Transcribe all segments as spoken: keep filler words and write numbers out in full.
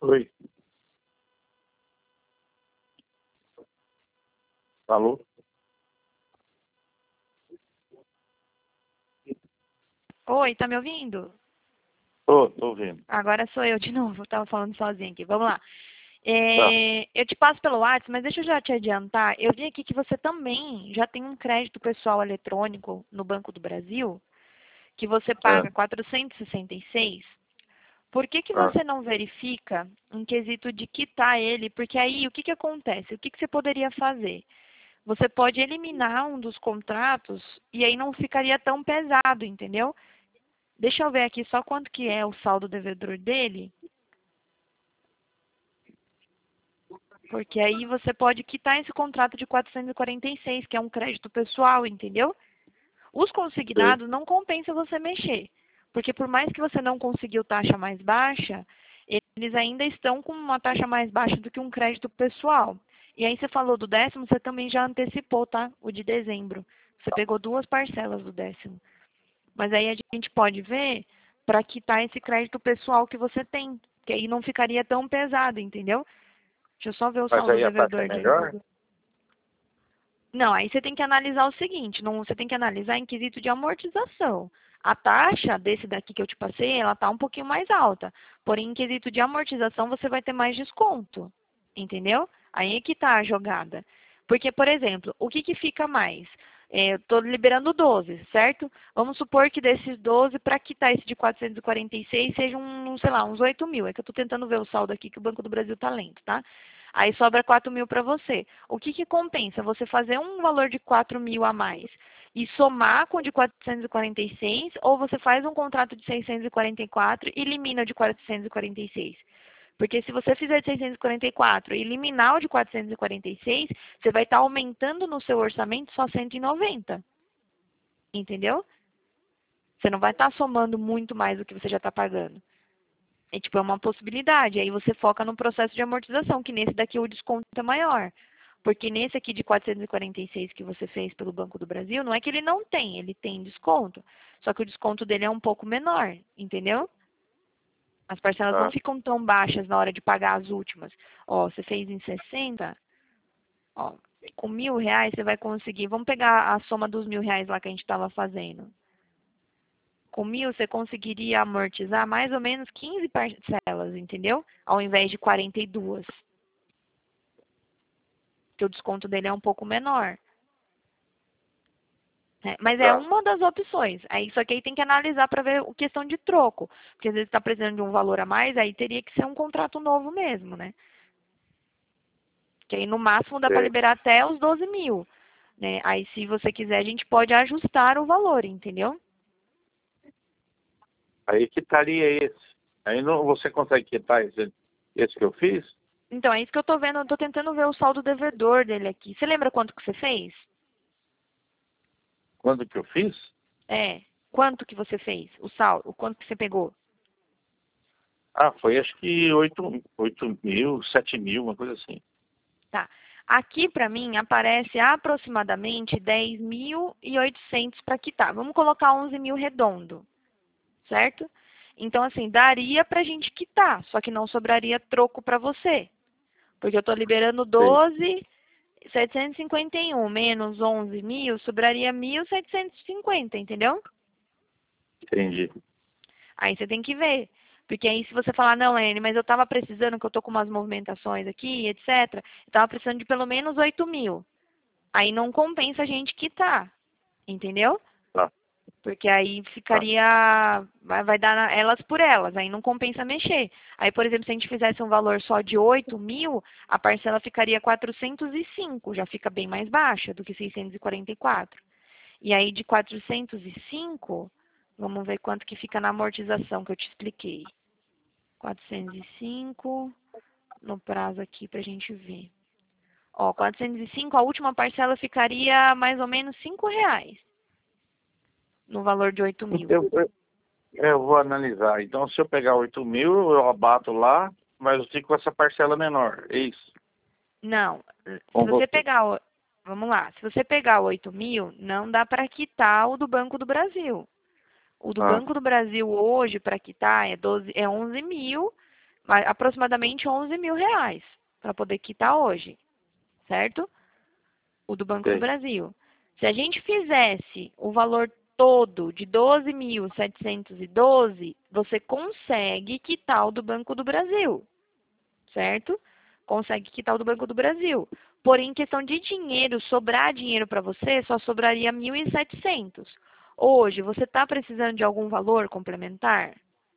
Oi. Alô? Oi, tá me ouvindo? Tô, tô ouvindo. Agora sou eu de novo, tava falando sozinha aqui. Vamos lá. Tá. É, eu te passo pelo WhatsApp, mas deixa eu já te adiantar. Eu vi aqui que você também já tem um crédito pessoal eletrônico no Banco do Brasil, que você É, paga quatrocentos e sessenta e seis. Por que que tá. você não verifica em quesito de quitar ele? Porque aí o que que acontece? O que que você poderia fazer? Você pode eliminar um dos contratos e aí não ficaria tão pesado, entendeu? Deixa eu ver aqui só quanto que é o saldo devedor dele, porque aí você pode quitar esse contrato de quatrocentos e quarenta e seis, que é um crédito pessoal, entendeu? Os Sei. consignados não compensa você mexer, porque por mais que você não conseguiu taxa mais baixa, eles ainda estão com uma taxa mais baixa do que um crédito pessoal. E aí você falou do décimo, você também já antecipou, tá? O de dezembro. Você pegou duas parcelas do décimo. Mas aí a gente pode ver para quitar esse crédito pessoal que você tem, que aí não ficaria tão pesado, entendeu? Deixa eu só ver o Mas saldo aí a taxa é devedor dele. melhor? Não, aí você tem que analisar o seguinte, não, você tem que analisar em quesito de amortização. A taxa desse daqui que eu te passei, ela tá um pouquinho mais alta. Porém, em quesito de amortização, você vai ter mais desconto. Entendeu? Aí é que tá a jogada. Porque, por exemplo, o que que fica mais? É, eu tô liberando doze, certo? Vamos supor que desses doze, para quitar esse de quatrocentos e quarenta e seis, seja um, sei lá, uns oito mil. É que eu tô tentando ver o saldo aqui que o Banco do Brasil tá lento, tá? Aí sobra quatro mil para você. O que que compensa? Você fazer um valor de quatro mil a mais e somar com o de quatrocentos e quarenta e seis, ou você faz um contrato de seiscentos e quarenta e quatro e elimina o de quatrocentos e quarenta e seis. Porque se você fizer de seiscentos e quarenta e quatro e eliminar o de quatrocentos e quarenta e seis, você vai estar aumentando no seu orçamento só cento e noventa. Entendeu? Você não vai estar somando muito mais do que você já está pagando. É tipo, é uma possibilidade. Aí você foca no processo de amortização, que nesse daqui o desconto é maior. Porque nesse aqui de quatrocentos e quarenta e seis que você fez pelo Banco do Brasil, não é que ele não tem, ele tem desconto. Só que o desconto dele é um pouco menor, entendeu? As parcelas não Tá. ficam tão baixas na hora de pagar as últimas. Ó, você fez em sessenta, ó, com mil reais você vai conseguir. Vamos pegar a soma dos mil reais lá que a gente estava fazendo. Com mil você conseguiria amortizar mais ou menos quinze parcelas, entendeu? Ao invés de quarenta e duas. Que o desconto dele é um pouco menor. Né? Mas é Tá. uma das opções. Aí, só que aí tem que analisar para ver a questão de troco. Porque às vezes está precisando de um valor a mais, aí teria que ser um contrato novo mesmo, né? Que aí no máximo dá para Sei. liberar até os doze mil. Né? Aí se você quiser, a gente pode ajustar o valor, entendeu? Aí quitaria esse. Aí não, você consegue quitar esse, esse que eu fiz? Então, é isso que eu tô vendo, eu tô tentando ver o saldo devedor dele aqui. Você lembra quanto que você fez? Quando que eu fiz? É. Quanto que você fez? O saldo, o quanto que você pegou? Ah, foi acho que oito, oito mil, sete mil, uma coisa assim. Tá. Aqui para mim aparece aproximadamente dez mil e oitocentos para quitar. Vamos colocar onze mil redondo, certo? Então, assim, daria para a gente quitar, só que não sobraria troco para você. Porque eu estou liberando Sei. doze, setecentos e cinquenta e um menos onze mil, sobraria mil setecentos e cinquenta, entendeu? Entendi. Aí você tem que ver. Porque aí se você falar, não, Ene, mas eu estava precisando, que eu estou com umas movimentações aqui, etcétera. Eu estava precisando de pelo menos oito mil. Aí não compensa a gente quitar, entendeu? Tá. Porque aí Tá. ficaria, vai, vai dar na- elas por elas, aí não compensa mexer. Aí, por exemplo, se a gente fizesse um valor só de oito mil, a parcela ficaria quatrocentos e cinco, já fica bem mais baixa do que seiscentos e quarenta e quatro. E aí de quatrocentos e cinco, vamos ver quanto que fica na amortização que eu te expliquei. quatrocentos e cinco no prazo aqui pra gente ver. Ó, quatrocentos e cinco, a última parcela ficaria mais ou menos cinco reais no valor de oito mil. Eu, eu, eu vou analisar. Então, se eu pegar oito mil, eu abato lá, mas eu fico com essa parcela menor. É isso. Não, se Com você você. pegar, o- vamos lá, se você pegar oito mil, não dá para quitar o do Banco do Brasil. O do Ah, Banco do Brasil hoje, para quitar, é, doze, é onze mil, mais- aproximadamente onze mil reais para poder quitar hoje, certo? O do Banco do Sei. Brasil. Se a gente fizesse o valor todo de doze mil setecentos e doze, você consegue quitar o do Banco do Brasil, certo? Consegue quitar o do Banco do Brasil. Porém, em questão de dinheiro, sobrar dinheiro para você, só sobraria mil e setecentos. Hoje, você está precisando de algum valor complementar?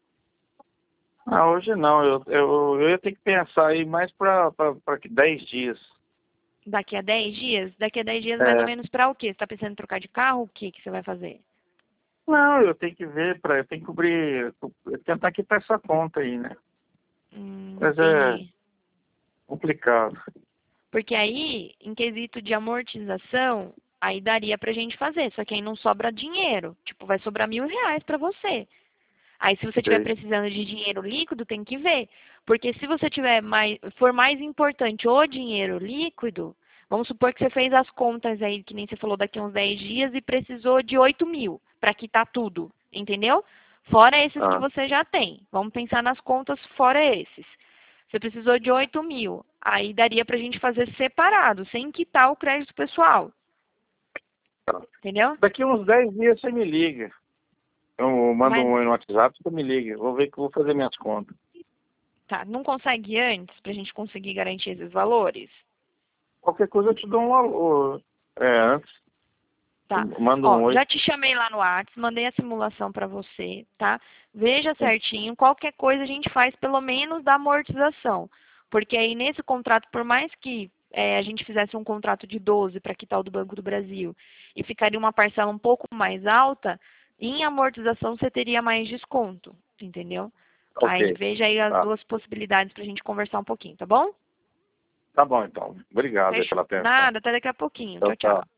Ah, hoje não. Eu, eu, eu ia ter que pensar aí mais para dez dias. Daqui a dez dias? Daqui a dez dias, mais ou É. menos para o quê? Você está pensando em trocar de carro? O que que você vai fazer? Não, eu tenho que ver, pra, eu tenho que cobrir, tentar quitar essa conta aí, né? Hum, Mas é entendi. complicado. Porque aí, em quesito de amortização, aí daria pra gente fazer. Só que aí não sobra dinheiro. Tipo, vai sobrar mil reais pra você. Aí, se você estiver Sei. precisando de dinheiro líquido, tem que ver. Porque se você tiver mais, for mais importante o dinheiro líquido, vamos supor que você fez as contas aí, que nem você falou, daqui a uns dez dias e precisou de oito mil para quitar tudo, entendeu? Fora esses que Ah, você já tem. Vamos pensar nas contas fora esses. Você precisou de oito mil. Aí daria pra gente fazer separado, sem quitar o crédito pessoal. tá. Entendeu? Daqui uns dez dias você me liga. Eu mando Mas, um oi no WhatsApp, você me liga. Vou ver que eu vou fazer minhas contas. tá, não consegue antes pra gente conseguir garantir esses valores? Qualquer coisa eu te dou um valor. É, antes. Tá. Manda um Ó, oi. já te chamei lá no WhatsApp, mandei a simulação para você, tá? Veja certinho, qualquer coisa a gente faz pelo menos da amortização. Porque aí nesse contrato, por mais que é, a gente fizesse um contrato de doze para quitar o do Banco do Brasil e ficaria uma parcela um pouco mais alta, em amortização você teria mais desconto, entendeu? Ok. Aí veja aí as Tá. duas possibilidades para a gente conversar um pouquinho, tá bom? Tá bom, então. Obrigado aí pela Fechou. atenção. Nada, até daqui a pouquinho. Tchau, Tchau, tchau. tchau.